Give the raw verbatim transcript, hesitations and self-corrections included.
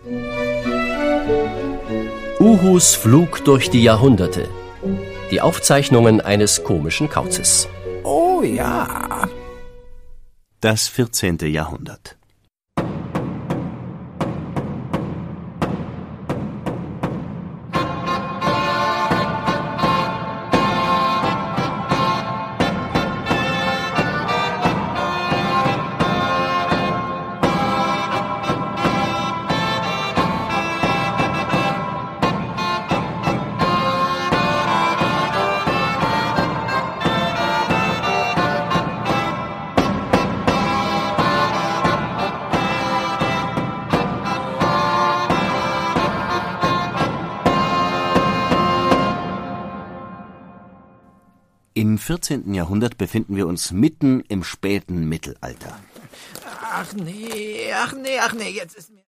Uhus Flug durch die Jahrhunderte. Die Aufzeichnungen eines komischen Kauzes. Oh ja. Das vierzehnte Jahrhundert. Im vierzehnten Jahrhundert befinden wir uns mitten im späten Mittelalter. Ach nee, ach nee, ach nee, jetzt ist mir...